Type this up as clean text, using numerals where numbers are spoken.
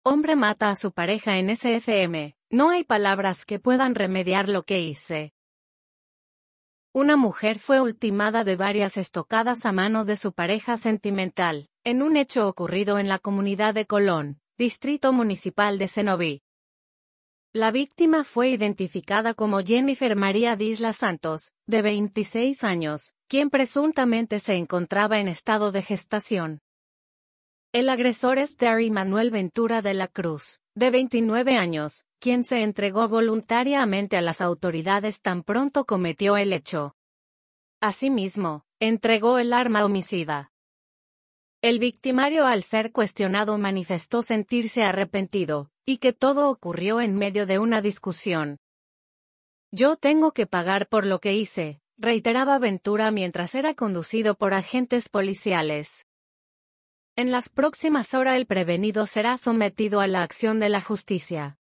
Hombre mata a su pareja en SFM. No hay palabras que puedan remediar lo que hice. Una mujer fue ultimada de varias estocadas a manos de su pareja sentimental, en un hecho ocurrido en la comunidad de Colón, distrito municipal de Cenoví. La víctima fue identificada como Jennifer María Disla Santos, de 26 años, quien presuntamente se encontraba en estado de gestación. El agresor es Terry Manuel Ventura de la Cruz, de 29 años, quien se entregó voluntariamente a las autoridades tan pronto cometió el hecho. Asimismo, entregó el arma homicida. El victimario, al ser cuestionado, manifestó sentirse arrepentido, y que todo ocurrió en medio de una discusión. Yo tengo que pagar por lo que hice, reiteraba Ventura mientras era conducido por agentes policiales. En las próximas horas el prevenido será sometido a la acción de la justicia.